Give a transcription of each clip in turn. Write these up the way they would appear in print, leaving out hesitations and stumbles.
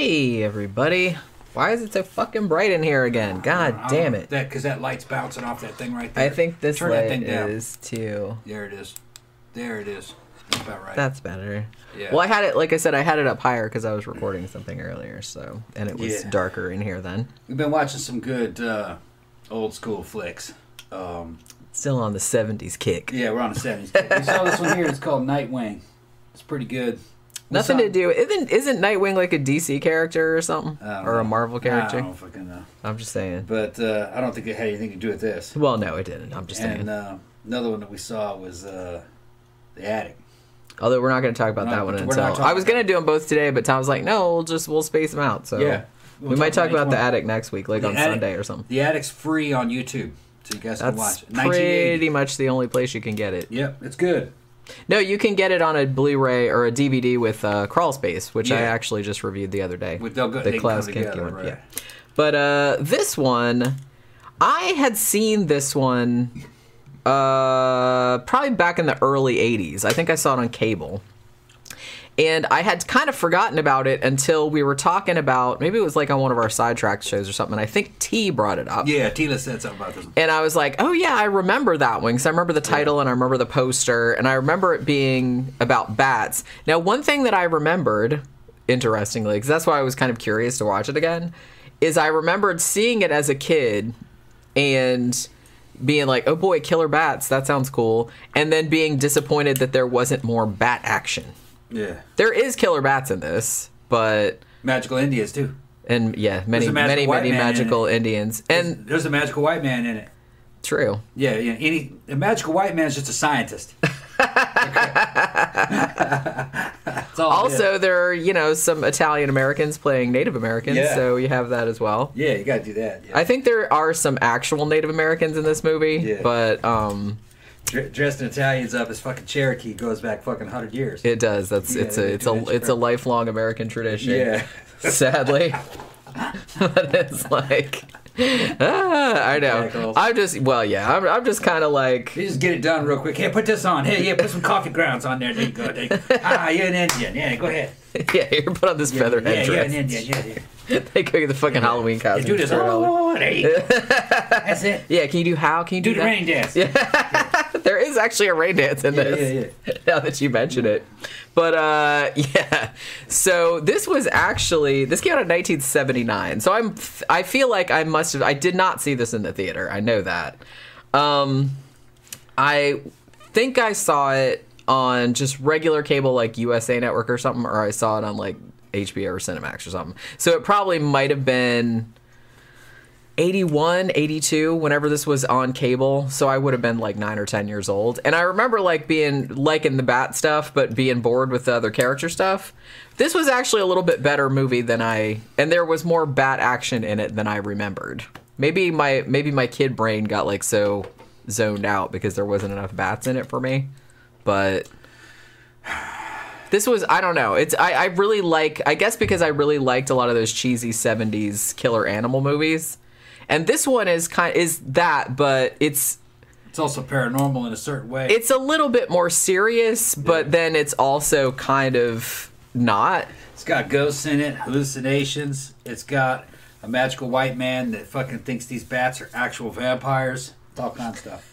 Hey, everybody. Why is it so fucking bright in here again? God damn it. Because that light's bouncing off that thing right there. I think this Turn light that thing down. is too. There it is. There it is. That's about right. That's better. Yeah. Well, I had it, like I said, I had it up higher because I was recording something earlier, so, and it was Yeah. darker in here then. We've been watching some good old school flicks. Still on the 70s kick. Yeah, we're on the 70s. We saw this one here. It's called Nightwing. It's pretty good. Nothing to do. Isn't Nightwing like a DC character or something? Or a know. Marvel character? I don't fucking know. I'm just saying. But I don't think it had anything to do with this. Well, no, it didn't. I'm just saying. And another one that we saw was The Attic. Although we're not going to talk about that one until... I was going to do them both today, but Tom's like, no, we'll space them out. So Yeah. we might talk about The Attic next week, like on Sunday or something. The Attic's free on YouTube, so you guys can watch it. That's pretty much the only place you can get it. Yep, it's good. No, you can get it on a Blu-ray or a DVD with Crawl Space, which I Yeah. actually just reviewed the other day. The Klaus Kinski one. right. Yeah. But this one, I had seen this one probably back in the early 80s. I think I saw it on cable. And I had kind of forgotten about it until we were talking about, maybe it was like on one of our sidetracked shows or something, and I think T brought it up. Yeah, Tila said something about this one. And I was like, oh yeah, I remember that one, because I remember the title and I remember the poster, and I remember it being about bats. Now, one thing that I remembered, interestingly, because that's why I was kind of curious to watch it again, is I remembered seeing it as a kid and being like, oh boy, killer bats, that sounds cool, and then being disappointed that there wasn't more bat action. Yeah. There is killer bats in this, but... Magical Indians, too. And yeah, many white man magical Indians. And there's a magical white man in it. True. Yeah, a magical white man is just a scientist. That's all Also, there are, some Italian Americans playing Native Americans, so you have that as well. Yeah, you gotta do that. Yeah. I think there are some actual Native Americans in this movie, but dressed in Italians up as fucking Cherokee goes back fucking 100 years. it does. It's a lifelong American tradition. Yeah. Sadly. But it's like I know. I'm just kind of like, You just get it done real quick. Hey, put this on. Hey, put some coffee grounds on there. There you go. You're an Indian. Yeah, go ahead. yeah, here, put on this feather head You're dress. an Indian. Yeah. They go get the fucking Halloween costume. Do this. Oh, there you go. That's it. Yeah, can you do how? Can you do the that? rain dance. Yeah. There is actually a rain dance in this. Yeah. Now that you mention it. But, so this came out in 1979. So I feel like I did not see this in the theater. I know that. I think I saw it on just regular cable, like USA Network or something, or I saw it on like HBO or Cinemax or something. So it probably might have been 81, 82, whenever this was on cable. So I would have been like 9 or 10 years old. And I remember like being liking the bat stuff, but being bored with the other character stuff. This was actually a little bit better movie and there was more bat action in it than I remembered. Maybe my kid brain got like so zoned out because there wasn't enough bats in it for me. But this was, I don't know. I really like, I guess because I really liked a lot of those cheesy 70s killer animal movies. And this one is that, but it's also paranormal in a certain way. It's a little bit more serious, but then it's also kind of not. It's got ghosts in it, hallucinations. It's got a magical white man that fucking thinks these bats are actual vampires. It's all kinds of stuff.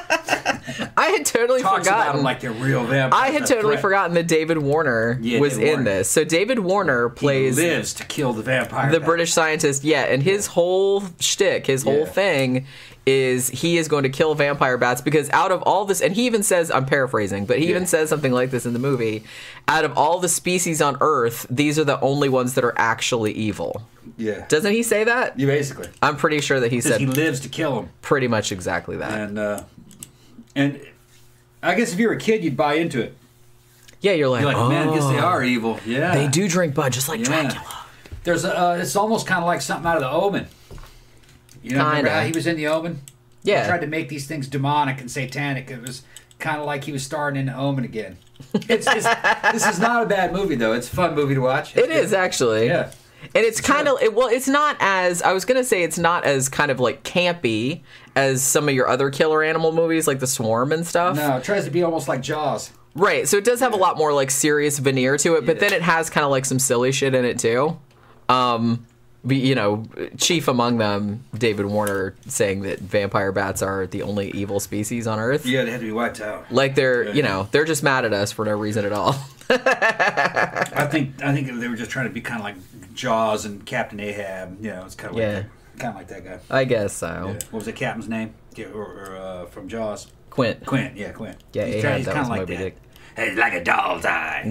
I had totally Talks forgotten. about them like they're real vampires. I had totally forgotten that David Warner was in this. So David Warner plays... He lives to kill the vampire. The British scientist, and his whole shtick, his whole thing is he is going to kill vampire bats because out of all this... And he even says, I'm paraphrasing, but he even says something like this in the movie. Out of all the species on Earth, these are the only ones that are actually evil. Yeah. Doesn't he say that? Yeah, basically. I'm pretty sure that he said... He lives to kill them. Pretty much exactly that. And I guess if you were a kid, you'd buy into it. Yeah, you're like, man, I guess they are evil. Yeah. They do drink blood, just like Dracula. There's it's almost kind of like something out of The Omen. You know, remember how he was in The Omen? Yeah. He tried to make these things demonic and satanic. It was kind of like he was starring in The Omen again. This is not a bad movie, though. It's a fun movie to watch. It is, actually. Yeah. And it's kind of, it's not as, I was going to say it's not as kind of like campy as some of your other killer animal movies like The Swarm and stuff. No, it tries to be almost like Jaws. Right, so it does have a lot more like serious veneer to it, but then it has kind of like some silly shit in it too. chief among them, David Warner, saying that vampire bats are the only evil species on Earth. Yeah, they had to be wiped out. Like they're just mad at us for no reason at all. I think they were just trying to be kind of like Jaws and Captain Ahab. It's kind of like that guy. I guess so. Yeah. What was the captain's name? From Jaws. Quint. Quint. Yeah, he's Ahab, that kind was of like Moby that. Dick. It's like a doll's eye.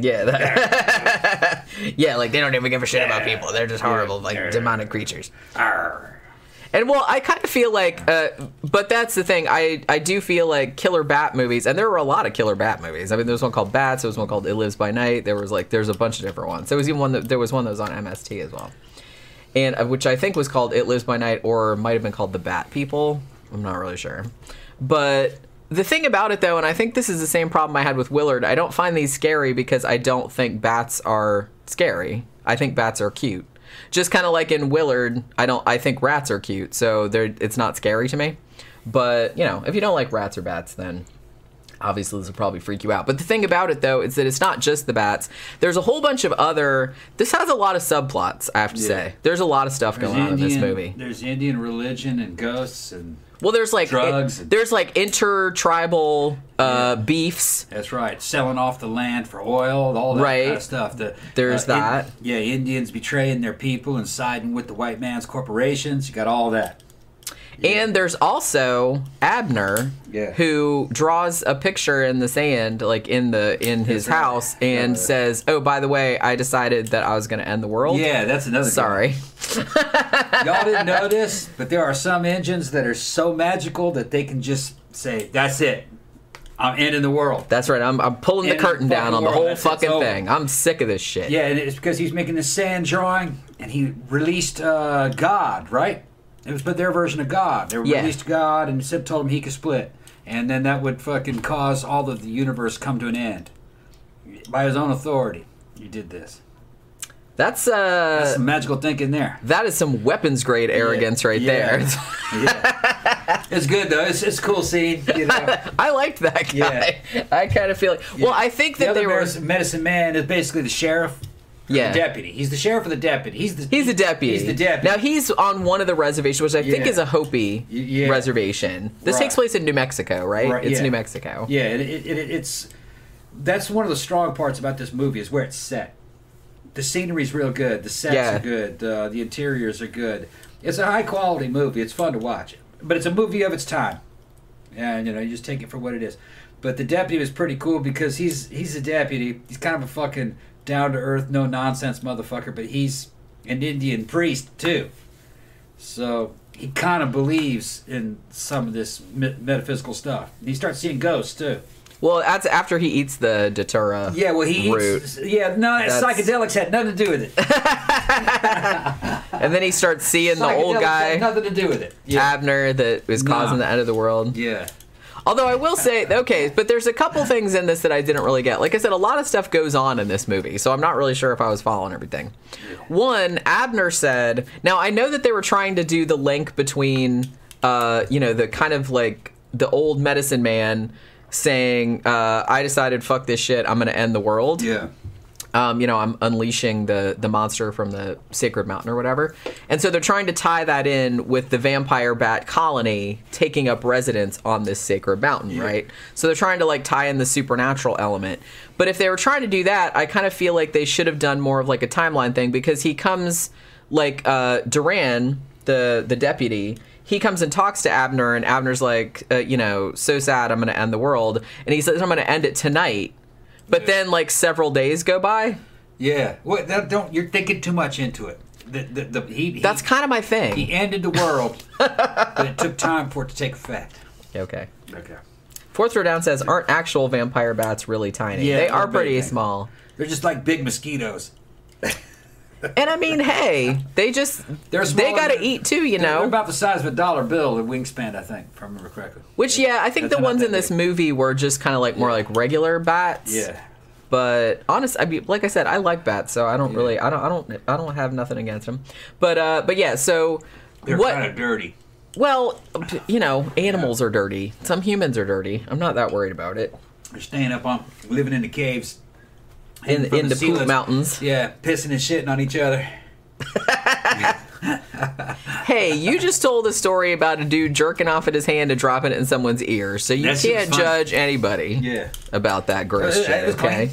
Yeah. Yeah, like they don't even give a shit about people. They're just horrible, like demonic creatures. Arr. And well, I kind of feel like, but that's the thing. I do feel like killer bat movies, and there were a lot of killer bat movies. I mean, there was one called Bats. There was one called It Lives by Night. There's a bunch of different ones. There was even one that was on MST as well, and which I think was called It Lives by Night, or might have been called The Bat People. I'm not really sure, but. The thing about it, though, and I think this is the same problem I had with Willard, I don't find these scary because I don't think bats are scary. I think bats are cute. Just kind of like in Willard, I think rats are cute, so it's not scary to me. But, if you don't like rats or bats, then obviously this will probably freak you out. But the thing about it, though, is that it's not just the bats. There's a whole bunch of this has a lot of subplots, I have to say. There's a lot of stuff going on in this movie. There's Indian religion and ghosts and... Well, there's like drugs. There's like intertribal beefs. That's right. Selling off the land for oil, all that kind of stuff. There's that. Indians betraying their people and siding with the white man's corporations. You got all that. Yeah. And there's also Abner, who draws a picture in the sand, like in his house, and says, "Oh, by the way, I decided that I was going to end the world." Yeah, that's another. Sorry, y'all didn't know this, but there are some engines that are so magical that they can just say, "That's it, I'm ending the world." That's right. I'm pulling the curtain down on the whole fucking thing. I'm sick of this shit. Yeah, and it's because he's making this sand drawing, and he released God, right? It was their version of God. They released God, and Sib told him he could split. And then that would fucking cause all of the universe come to an end. By his own authority, you did this. That's some magical thinking there. That is some weapons grade arrogance there. Yeah. It's good, though. It's a cool scene. I liked that guy. Yeah. I kind of feel like... Well, I think that they were... Medicine Man is basically the sheriff. The deputy. He's the sheriff of the deputy. He's the deputy. He's the deputy. Now, he's on one of the reservations, which I think is a Hopi reservation. This takes place in New Mexico, right? It's New Mexico. Yeah, it's... That's one of the strong parts about this movie is where it's set. The scenery's real good. The sets are good. The interiors are good. It's a high-quality movie. It's fun to watch. But it's a movie of its time. And, you just take it for what it is. But the deputy was pretty cool because he's a deputy. He's kind of a fucking... down-to-earth, no-nonsense motherfucker, but he's an Indian priest, too. So he kind of believes in some of this metaphysical stuff. And he starts seeing ghosts, too. Well, that's after he eats the datura root. Psychedelics had nothing to do with it. And then he starts seeing the old guy. Had nothing to do with it. Abner, that was causing the end of the world. Yeah. Although I will say, but there's a couple things in this that I didn't really get. Like I said, a lot of stuff goes on in this movie, so I'm not really sure if I was following everything. One, Abner said, now I know that they were trying to do the link between, the kind of like the old medicine man saying, I decided, fuck this shit, I'm going to end the world. Yeah. I'm unleashing the monster from the sacred mountain or whatever. And so they're trying to tie that in with the vampire bat colony taking up residence on this sacred mountain, right? So they're trying to like tie in the supernatural element. But if they were trying to do that, I kind of feel like they should have done more of like a timeline thing, because he comes like Duran, the deputy, he comes and talks to Abner, and Abner's like, so sad, I'm going to end the world. And he says, I'm going to end it tonight. But then, like, several days go by. Yeah. Well, you're thinking too much into it. That's kind of my thing. He ended the world, but it took time for it to take effect. Okay. Fourth Row Down says, aren't actual vampire bats really tiny? Yeah, they are pretty small. They're just like big mosquitoes. And I mean, hey, they got to eat too, They're about the size of a $1 bill in wingspan, I think, if I remember correctly. Which, I think the ones in this movie were just kind of like more like regular bats. Yeah. But honestly, I mean, like I said, I like bats, so I don't really, I don't have nothing against them. But yeah, so they're kind of dirty. Well, animals are dirty. Some humans are dirty. I'm not that worried about it. They're staying living in the caves. In the poop mountains. Yeah, pissing and shitting on each other. Hey, you just told a story about a dude jerking off at his hand and dropping it in someone's ear, so you can't judge anybody about that gross shit, okay?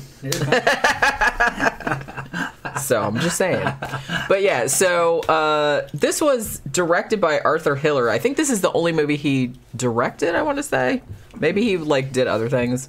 So I'm just saying. But yeah, so this was directed by Arthur Hiller. I think this is the only movie he directed, I want to say. Maybe he like did other things.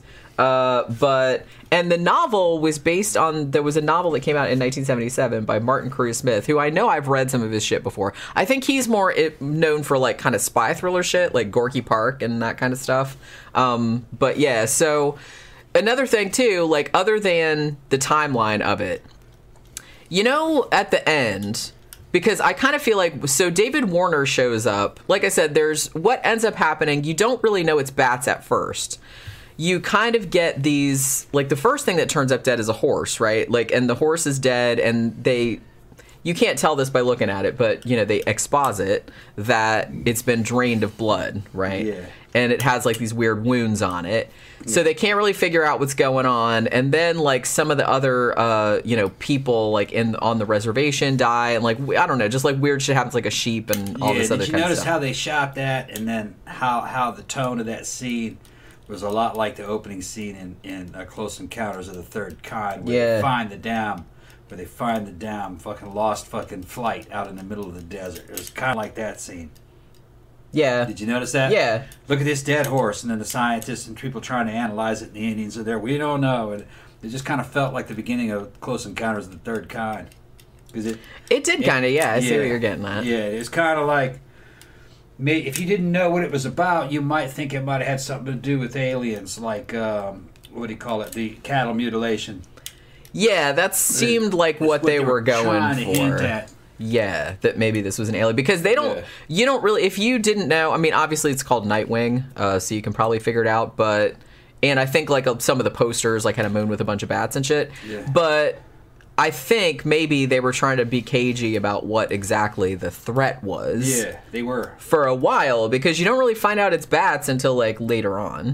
And the novel was based on, there was a novel that came out in 1977 by Martin Correa Smith, who I know I've read some of his shit before. I think he's more known for like kind of spy thriller shit, like Gorky Park and that kind of stuff. But yeah, so another thing too, like other than the timeline of it, you know, at the end, because I kind of feel like, so David Warner shows up. Like I said, there's what ends up happening. You don't really know it's bats at first. You kind of get these, like the first thing that turns up dead is a horse, right? Like, and the horse is dead, and you can't tell this by looking at it, but you know, they exposit that it's been drained of blood, right? Yeah. And it has like these weird wounds on it. So they can't really figure out what's going on. And then like some of the other, people like on the reservation die. And like, I don't know, just like weird shit happens, like a sheep and all this other kind of stuff. Did you notice how they shot that? And then how the tone of that scene was a lot like the opening scene in Close Encounters of the Third Kind, where they find the damn fucking lost fucking flight out in the middle of the desert. It was kind of like that scene. Yeah. Did you notice that? Yeah. Look at this dead horse, and then the scientists and people trying to analyze it, and the Indians are there. We don't know. And it just kind of felt like the beginning of Close Encounters of the Third Kind. It did kind of, yeah. I see what you're getting at. Yeah, it's kind of like, if you didn't know what it was about, you might think it might have had something to do with aliens, like, what do you call it, the cattle mutilation. Yeah, that seemed like what they were going for. Hint at. Yeah, that maybe this was an alien. Because you don't really, if you didn't know, I mean, obviously it's called Nightwing, so you can probably figure it out, and I think like some of the posters like had a moon with a bunch of bats and shit. Yeah. But I think maybe they were trying to be cagey about what exactly the threat was. Yeah, they were. For a while, because you don't really find out it's bats until like later on.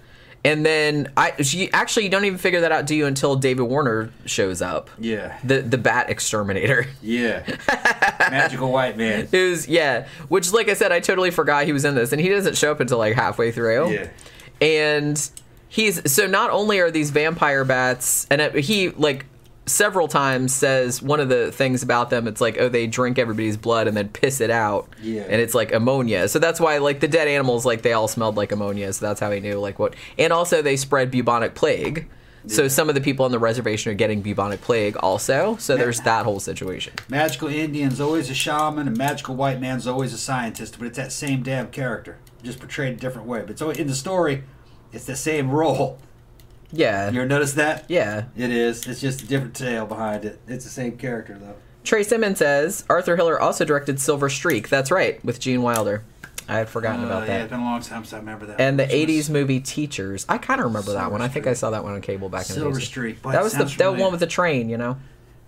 And then you don't even figure that out, do you, until David Warner shows up? Yeah. The bat exterminator. Yeah. Magical white man. It was, which, like I said, I totally forgot he was in this, and he doesn't show up until like halfway through. Yeah. And so not only are these vampire bats, and he like several times says one of the things about them, it's like, oh, they drink everybody's blood and then piss it out. Yeah. And it's like ammonia. So that's why like the dead animals, like they all smelled like ammonia. So that's how he knew like what. And also they spread bubonic plague. Yeah. So some of the people on the reservation are getting bubonic plague also. So there's that whole situation. Magical Indian's always a shaman, and magical white man's always a scientist, but it's that same damn character, just portrayed a different way. But so in the story, it's the same role. Yeah. You ever notice that? Yeah. It is. It's just a different tale behind it. It's the same character, though. Trey Simmons says, Arthur Hiller also directed Silver Streak. That's right, with Gene Wilder. I had forgotten about that. Yeah, it's been a long time since I remember that. And the 80s movie Teachers. I kind of remember that one. I think I saw that one on cable back in the 80s. Silver Streak. Boy, that was the one with the train, you know?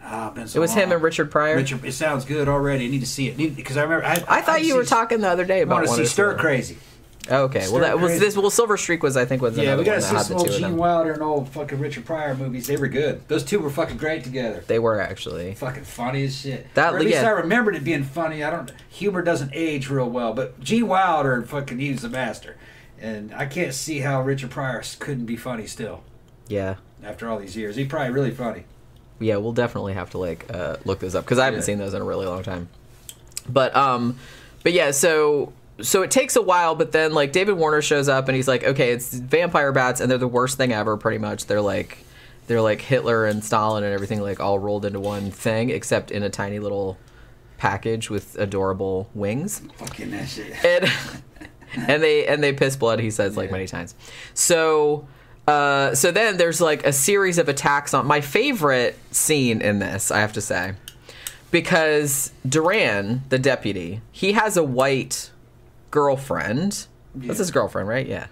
It was him and Richard Pryor. It sounds good already. I need to see it. Because I remember... I thought you were talking the other day about I want to see Stir Crazy. Okay, well that was this. Well, Silver Streak was another one. Yeah, we gotta see some old Gene Wilder and old fucking Richard Pryor movies. They were good. Those two were fucking great together. They were actually fucking funny as shit. Or at least I remembered it being funny. Humor doesn't age real well, but Gene Wilder fucking he's the master, and I can't see how Richard Pryor couldn't be funny still. Yeah. After all these years, he's probably really funny. Yeah, we'll definitely have to look those up because I haven't seen those in a really long time. But yeah, so it takes a while, but then like David Warner shows up and he's like, okay, it's vampire bats and they're the worst thing ever, pretty much. They're like Hitler and Stalin and everything like all rolled into one thing, except in a tiny little package with adorable wings. Fucking that shit. And they piss blood, he says like many times. So then there's like a series of attacks on my favorite scene in this, I have to say. Because Duran, the deputy, he has a white girlfriend. Yeah. That's his girlfriend, right? Yeah.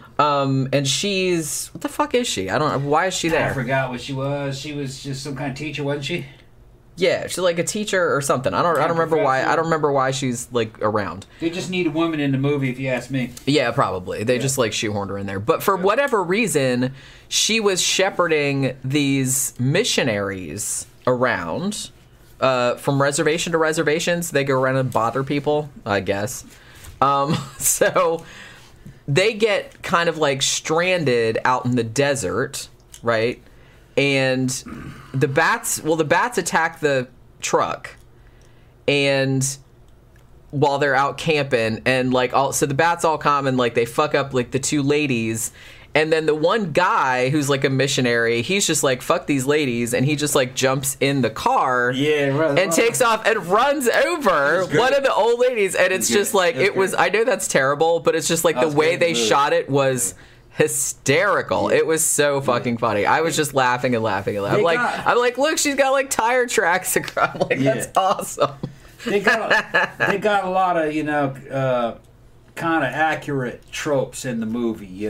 And she's... What the fuck is she? I don't know. Why is she there? I forgot what she was. She was just some kind of teacher, wasn't she? Yeah, she's like a teacher or something. I don't remember why. I don't remember why she's like around. They just need a woman in the movie, if you ask me. Yeah, probably. They just like shoehorned her in there. But for whatever reason, she was shepherding these missionaries around from reservation to reservation, so they go around and bother people, I guess. So they get kind of like stranded out in the desert, right? And the bats attack the truck, and while they're out camping, and like so the bats all come and like they fuck up like the two ladies. And then the one guy who's like a missionary, he's just like, fuck these ladies, and he just like jumps in the car and takes off and runs over one of the old ladies. And it's just like, I know that's terrible, but it's just like the way they shot it was hysterical. It was so fucking funny. I was just laughing and laughing and laughing. I'm like, look, she's got like tire tracks across. I'm like, that's awesome. They got a lot of, kind of accurate tropes in the movie,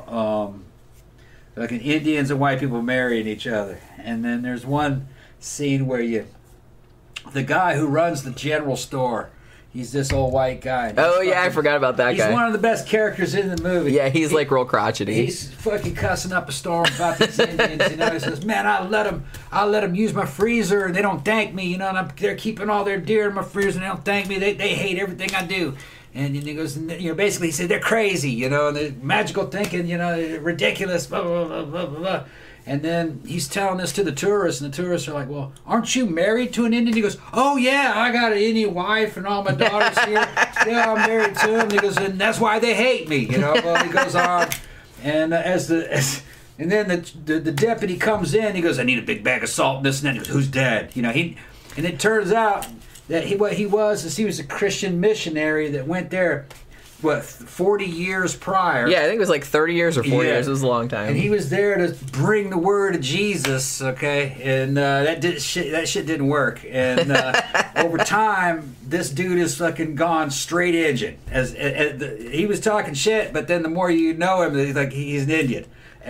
like Indians and white people marrying each other. And then there's one scene where the guy who runs the general store, he's this old white guy. Oh yeah, I forgot about that guy. He's one of the best characters in the movie. Yeah, he's like real crotchety. He's fucking cussing up a storm about these Indians. He says, "Man, I let them use my freezer, and they don't thank me. And they're keeping all their deer in my freezer, and they don't thank me. They hate everything I do." And he goes, basically he said they're crazy, and they're magical thinking, ridiculous, blah, blah, blah, blah, blah. And then he's telling this to the tourists, and the tourists are like, well, aren't you married to an Indian? He goes, oh, yeah, I got an Indian wife and all my daughters here. Yeah, I'm married to him. He goes, and that's why they hate me, Well, he goes on. And and then the deputy comes in. He goes, I need a big bag of salt and this and that. He goes, who's dead? And it turns out that he was a Christian missionary that went there, 40 years prior. Yeah, I think it was like 30 years or 40 years. It was a long time. And he was there to bring the word of Jesus, okay? And that shit didn't work. And over time, this dude is fucking gone straight engine. He was talking shit, but then the more you know him, he's an Indian.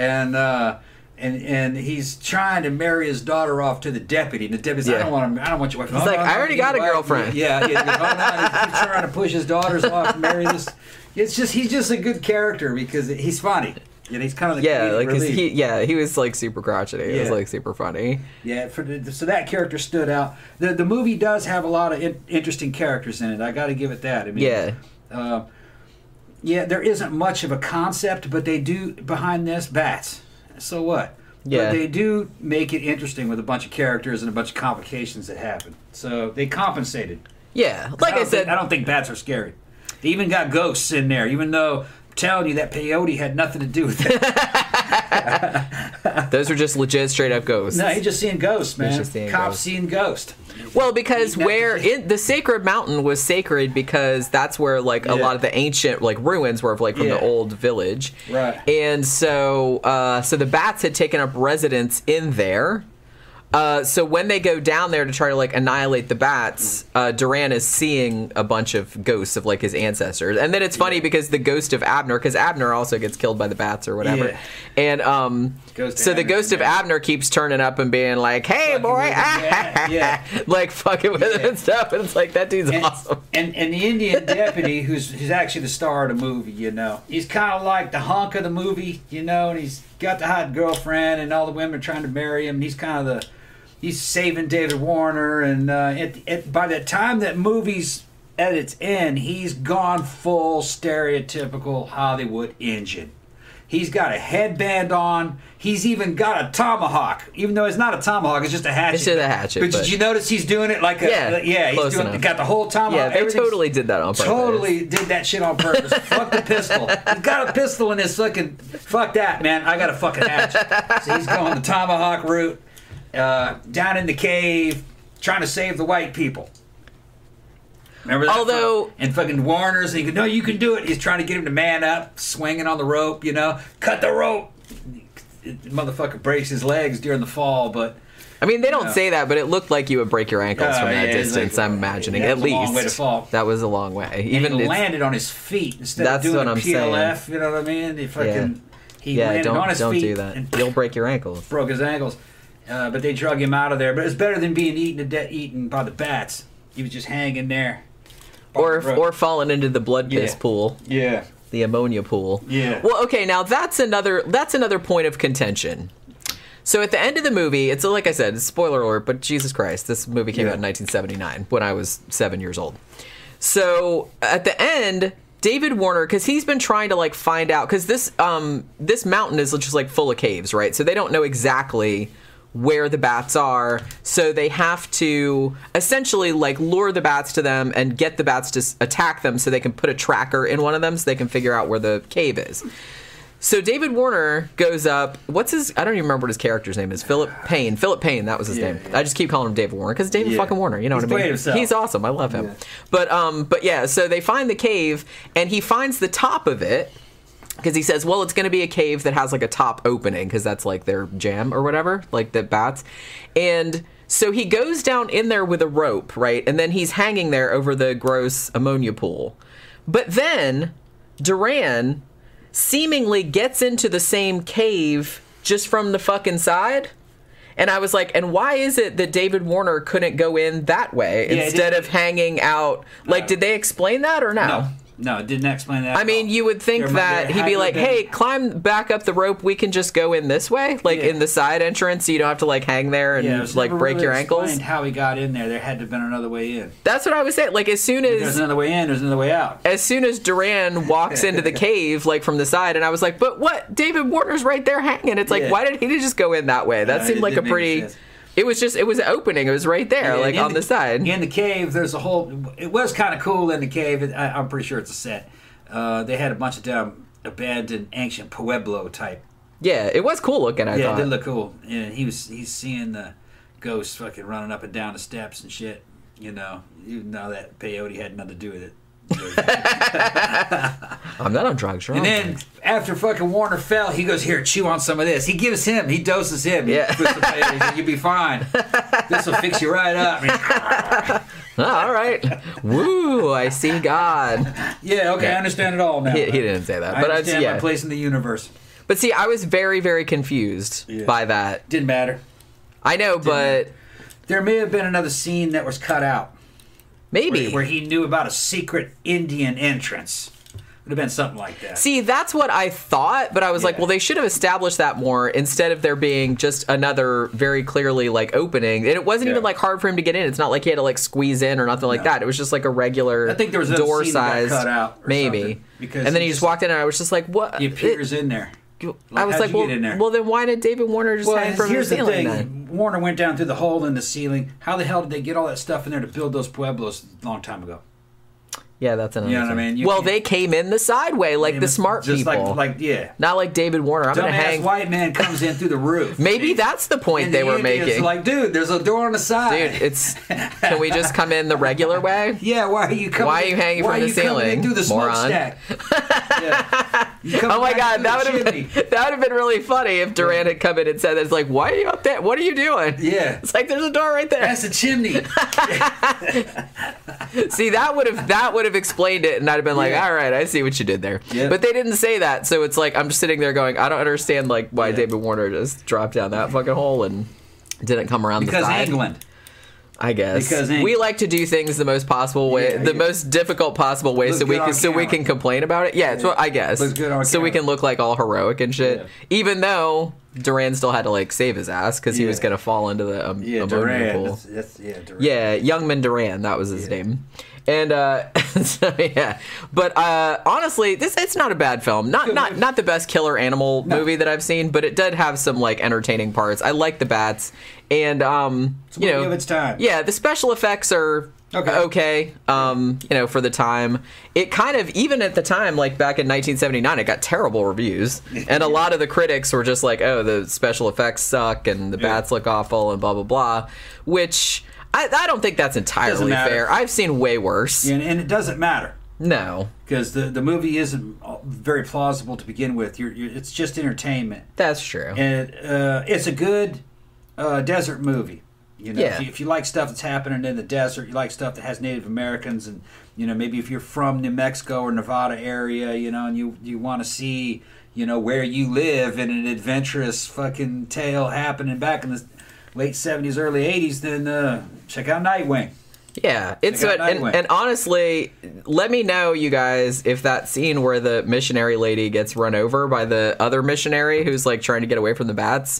And he's trying to marry his daughter off to the deputy. And the deputy's like, I don't want your wife. He's I already got a girlfriend. Yeah. He's trying to push his daughters off and marry this. He's just a good character because he's funny. He's kind of the he was like super crotchety. It was like super funny. Yeah, so that character stood out. The movie does have a lot of interesting characters in it. I got to give it that. I mean, there isn't much of a concept, but they do behind this bats. So what? Yeah. But they do make it interesting with a bunch of characters and a bunch of complications that happen. So they compensated. Yeah, like I said, I don't think bats are scary. They even got ghosts in there, even though I'm telling you that peyote had nothing to do with it. Those were just legit, straight up ghosts. No, he's just seeing ghosts, man. Cops seeing ghosts. Well, because the sacred mountain was sacred because that's where like a lot of the ancient like ruins were like from the old village, right? And so the bats had taken up residence in there. So when they go down there to try to like annihilate the bats, Duran is seeing a bunch of ghosts of like his ancestors, and then it's funny because the ghost of Abner, because Abner also gets killed by the bats or whatever, and so the ghost of Abner keeps turning up and being like, "Hey boy," like fucking with him and stuff, and it's like that dude's awesome. And the Indian deputy, who's actually the star of the movie, he's kind of like the hunk of the movie, and he's got the hot girlfriend, and all the women are trying to marry him. And he's kind of he's saving David Warner, and by the time that movie's at its end, he's gone full stereotypical Hollywood Indian. He's got a headband on. He's even got a tomahawk, even though it's not a tomahawk. It's just a hatchet. It's just a hatchet. But did you notice he's doing it like a he's doing got the whole tomahawk. Yeah, they totally did that on purpose. Totally did that shit on purpose. Fuck the pistol. He's got a pistol in his fucking. Fuck that, man. I got a fucking hatchet. So he's going the tomahawk route. Down in the cave, trying to save the white people. Remember that? Although, and fucking Warner's, and he goes, "No, you can do it." He's trying to get him to man up, swinging on the rope. Cut the rope. The motherfucker breaks his legs during the fall, but I mean, they don't say that, but it looked like you would break your ankles from that distance. I'm imagining, at least. That was a long way to fall. That was a long way. Even he landed on his feet instead of doing a PLF. You know what I mean? He landed on his feet. Don't do that. You'll break your ankles. Broke his ankles. But they drug him out of there. But it's better than being eaten by the bats. He was just hanging there. Or falling into the blood piss pool. Yeah. The ammonia pool. Yeah. Well, okay, now that's another point of contention. So at the end of the movie, it's like I said, it's spoiler alert, but Jesus Christ, this movie came out in 1979 when I was 7 years old. So at the end, David Warner, because he's been trying to like find out, because this mountain is just like full of caves, right? So they don't know exactly where the bats are, so they have to essentially like lure the bats to them and get the bats to attack them so they can put a tracker in one of them so they can figure out where the cave is. So David Warner goes up. I don't even remember what his character's name is. Philip Payne. Philip Payne, that was his name. Yeah. I just keep calling him David Warner because David fucking Warner. You know what I mean? Himself. He's awesome. I love him. Yeah. But yeah. So they find the cave, and he finds the top of it because he says, "Well, it's going to be a cave that has like a top opening because that's like their jam or whatever, like the bats." And so he goes down in there with a rope, right? And then he's hanging there over the gross ammonia pool. But then Duran seemingly gets into the same cave just from the fucking side. And I was like, and why is it that David Warner couldn't go in that way instead of hanging out? Like, did they explain that or no? No, it didn't explain that. I mean, you would think that he'd be like, hey, climb back up the rope. We can just go in this way, like in the side entrance, so you don't have to like hang there and like break your ankles. How he got in there, there had to have been another way in. That's what I was saying. Like, as soon as there's another way in, there's another way out. As soon as Duran walks into the cave, like from the side, and I was like, but what? David Warner's right there hanging. It's like, why did he just go in that way? That seemed like a pretty. It was an opening. It was right there, like on the side. In the cave, there's a whole. It was kind of cool in the cave. I'm pretty sure it's a set. They had a bunch of damn abandoned ancient Pueblo type. Yeah, it was cool looking. I thought. Yeah, it did look cool. Yeah, he's seeing the ghosts fucking running up and down the steps and shit. You know, even though that peyote had nothing to do with it. I'm not on drugs, right? And then after fucking Warner fell, he goes, "Here, chew on some of this." He doses him. Yeah, he puts some peyote, you'll be fine. This will fix you right up. All right. Woo, I see God. Yeah, okay, I understand it all now. He didn't say that. But I understand my place in the universe. But see, I was very, very confused by that. Didn't matter. I know, but there may have been another scene that was cut out. Maybe. Where he knew about a secret Indian entrance. Would have been something like that. See, that's what I thought, but I was like, well, they should have established that more instead of there being just another very clearly like opening. And it wasn't even like hard for him to get in. It's not like he had to like squeeze in or nothing like that. It was just like a regular I think there was door scene size, that got cut out or maybe. Because and then he just walked in, and I was just like, what? He appears in there. I was like, well, then why did David Warner just hang from the ceiling then? Warner went down through the hole in the ceiling. How the hell did they get all that stuff in there to build those Pueblos a long time ago? Yeah, that's another thing. You know what I mean? Well, they came in the side way, like the smart people. Not like David Warner. I'm going to hang. White man comes in through the roof. Maybe that's the point they were making. It's like, dude, there's a door on the side. Dude, can we just come in the regular way? Yeah, why are you coming? Why are you hanging from the ceiling? Through the smokestack. Oh my God, that would have been really funny if Duran had come in and said, "It's like, why are you up there? What are you doing?" Yeah, it's like there's a door right there. That's a chimney. See, that would have explained it, and I'd have been like, all right, I see what you did there. Yep. But they didn't say that, so it's like I'm just sitting there going, I don't understand like why David Warner just dropped down that fucking hole and didn't come around the side. Because England. I guess we like to do things the most possible way, the most difficult possible way, so we can complain about it. Yeah, it's what I guess. So we can look like all heroic and shit, even though Duran still had to like save his ass because he was gonna fall into the ammonia pool. Duran. Yeah, Youngman Duran, that was his name. And so, but honestly, it's not a bad film. Not the best killer animal movie that I've seen, but it did have some like entertaining parts. I like the bats, and you know, of its time. Yeah, the special effects are okay. You know, for the time, it kind of even at the time, like back in 1979, it got terrible reviews, and a lot of the critics were just like, "Oh, the special effects suck, and the bats look awful, and blah blah blah," which. I don't think that's entirely fair. I've seen way worse. Yeah, and it doesn't matter. No. Because the movie isn't very plausible to begin with. It's just entertainment. That's true. And it's a good desert movie. You know, if you like stuff that's happening in the desert, you like stuff that has Native Americans, and you know, maybe if you're from New Mexico or Nevada area, you know, and you want to see, you know, where you live in an adventurous fucking tale happening back in the late 70s, early 80s, then check out Nightwing. Yeah, it's and honestly, let me know, you guys, if that scene where the missionary lady gets run over by the other missionary who's like trying to get away from the bats,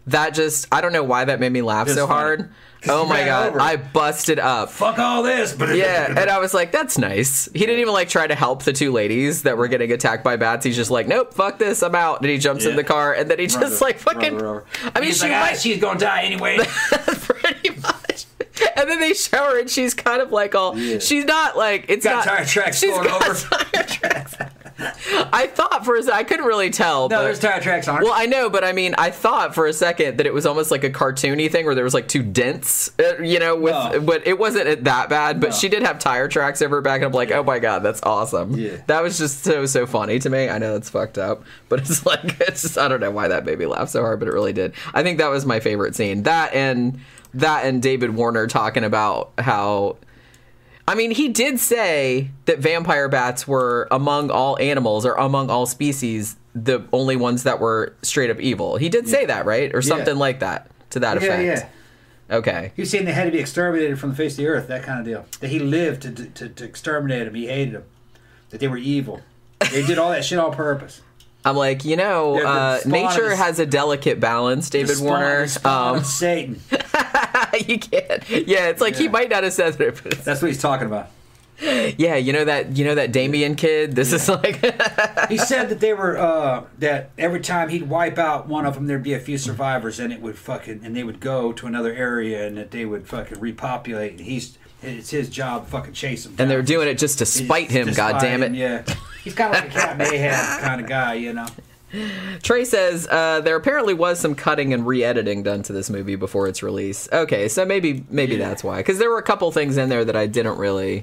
that just, I don't know why that made me laugh Just so funny. hard. Oh my God, over. I busted up. Fuck all this. Yeah, and I was like, that's nice. He didn't even like try to help the two ladies that were getting attacked by bats. He's just like, nope, fuck this, I'm out. And he jumps in the car, and then he just like fucking. I mean, He's like, she's gonna die anyway. pretty much. And then they show her, and she's kind of like all. Yeah. She's not like it's Got not. tire tracks she's going got over. tire tracks. I thought for a second, I couldn't really tell. No, but, there's tire tracks on it. Well, I know, but I mean, I thought for a second that it was almost like a cartoony thing where there was like two dents, with, No. but it wasn't that bad. But No. she did have tire tracks over her back, and I'm like, oh my God, that's awesome. Yeah. That was just so funny to me. I know that's fucked up, but it's like, it's just, I don't know why that made me laugh so hard, but it really did. I think that was my favorite scene. That and David Warner talking about how, I mean, he did say that vampire bats were among all animals or among all species the only ones that were straight up evil. He did say that, right? Or something like that, to that effect. Yeah. Okay. He was saying they had to be exterminated from the face of the earth, that kind of deal. That he lived to exterminate them. He hated them. That they were evil. They did all that shit on purpose. I'm like, the spawn nature of- has a delicate balance, David Warner. The spawn of Satan. You can't. Yeah, it's like he might not have said it, but That's what he's talking about. yeah, you know that Damien kid. This is like He said that they were that every time he'd wipe out one of them, there'd be a few survivors, and it would and they would go to another area, and that they would fucking repopulate. It's his job to fucking chase them down. and they're doing it just to spite him. God damn it. Yeah, he's kind of like a Cat Mayhem kind of guy, Trey says there apparently was some cutting and re-editing done to this movie before its release. Okay, so maybe that's why. Because there were a couple things in there that I didn't really,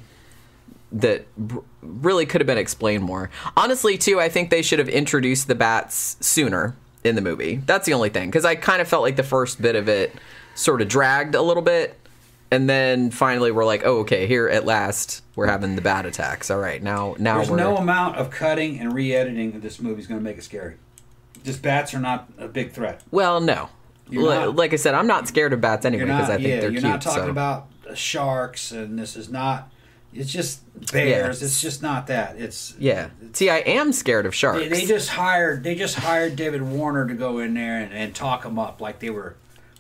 really could have been explained more. Honestly, too, I think they should have introduced the bats sooner in the movie. That's the only thing. Because I kind of felt like the first bit of it sort of dragged a little bit. And then finally we're like, oh, okay, here at last we're having the bat attacks. All right, now There's we're... no amount of cutting and re-editing of this movie is going to make it scary. Just bats are not a big threat. Well, no. Like I said, I'm not scared of bats anyway because I think they're you're cute. not talking so. about sharks, and this is not. It's just bears. It's just not that. It's Yeah. See, I am scared of sharks. They just hired David Warner to go in there and talk them up like they were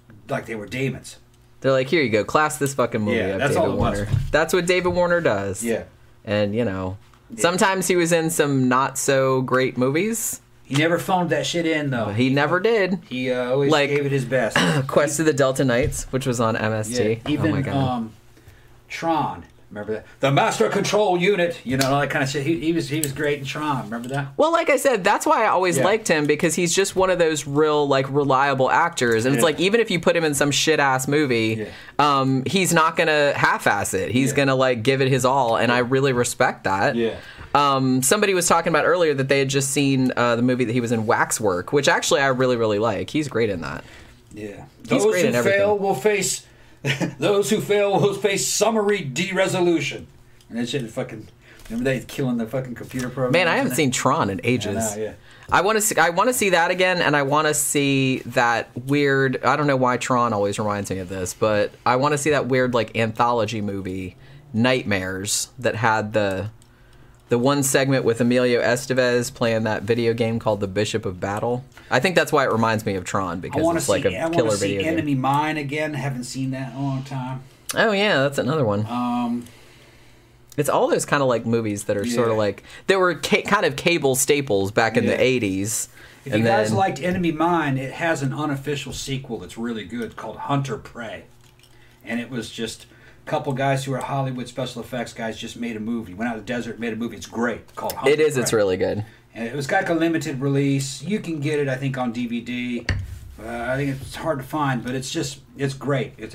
demons. They're like, here you go, class this fucking movie Yeah, up, that's David all it Warner. was. That's what David Warner does. Yeah. And, sometimes he was in some not so great movies. He never phoned that shit in though. He never did. He always gave it his best. Quest of the Delta Knights, which was on MST. Yeah, even oh my God. Tron. Remember that? The Master Control Unit. All that kind of shit. He was great in Tron. Remember that? Well, like I said, that's why I always Yeah. liked him, because he's just one of those real, reliable actors. And it's like, even if you put him in some shit-ass movie, he's not going to half-ass it. He's going to, give it his all, and I really respect that. Yeah. Somebody was talking about earlier that they had just seen the movie that he was in, Waxwork, which actually I really, really like. He's great in that. Yeah. He's great in everything. Fail will face... Those who fail will face summary de-resolution. And that shit fucking... Remember they killing the fucking computer program? Man, I haven't seen Tron in ages. I know, yeah. I want to see that again, and I want to see that weird... I don't know why Tron always reminds me of this, but I want to see that weird, anthology movie, Nightmares, that had the one segment with Emilio Estevez playing that video game called The Bishop of Battle. I think that's why it reminds me of Tron, because it's like a killer video game. Enemy Mine again. Haven't seen that in a long time. Oh, yeah, that's another one. It's all those kind of movies that are sort of they were kind of cable staples back in the 80s. If you guys liked Enemy Mine, it has an unofficial sequel that's really good called Hunter Prey. And it was just a couple guys who are Hollywood special effects guys just made a movie. Went out to the desert, made a movie. It's great. Called Hunter It is. Prey. It's really good. And it was got a limited release. You can get it, I think, on DVD. I think it's hard to find, but it's great. It's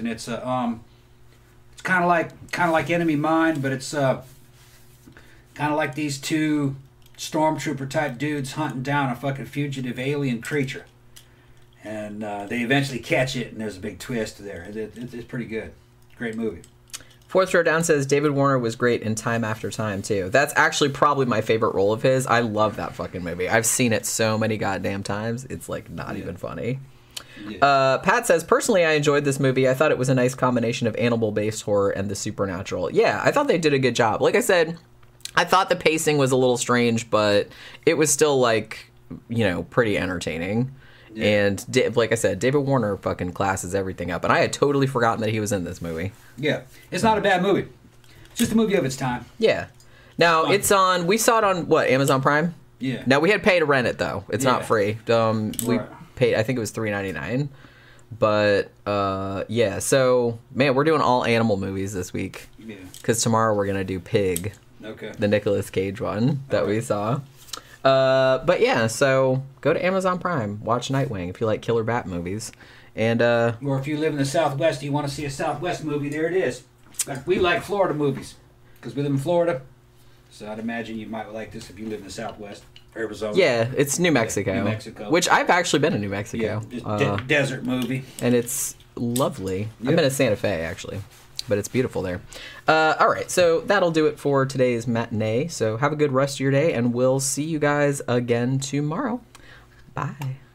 kind of like Enemy Mine, but it's kind of like these two stormtrooper type dudes hunting down a fucking fugitive alien creature, and they eventually catch it, and there's a big twist there. It's pretty good. Great movie. Fourth Row Down says David Warner was great in Time After Time, too. That's actually probably my favorite role of his. I love that fucking movie. I've seen it so many goddamn times. It's, not even funny. Yeah. Pat says, personally, I enjoyed this movie. I thought it was a nice combination of animal-based horror and the supernatural. Yeah, I thought they did a good job. Like I said, I thought the pacing was a little strange, but it was still, pretty entertaining. Yeah. And like I said, David Warner fucking classes everything up. And I had totally forgotten that he was in this movie. Yeah. It's not a bad movie. It's just a movie of its time. Yeah. Now, it's on... We saw it on, what, Amazon Prime? Yeah. Now, we had to pay to rent it, though. It's not free. We Right. paid... I think it was $3.99. But, yeah. So, man, we're doing all animal movies this week. Yeah. Because tomorrow we're going to do Pig. Okay. The Nicolas Cage one that we saw. But yeah, so go to Amazon Prime, watch Nightwing if you like killer bat movies, and or if you live in the Southwest and you want to see a Southwest movie, there it is. But we like Florida movies because we live in Florida, so I'd imagine you might like this if you live in the Southwest, Arizona. Yeah, it's New Mexico, New Mexico, which I've actually been in New Mexico. Yeah, just desert movie, and it's lovely. I've been to Santa Fe actually. But it's beautiful there. All right, so that'll do it for today's matinee. So have a good rest of your day, and we'll see you guys again tomorrow. Bye.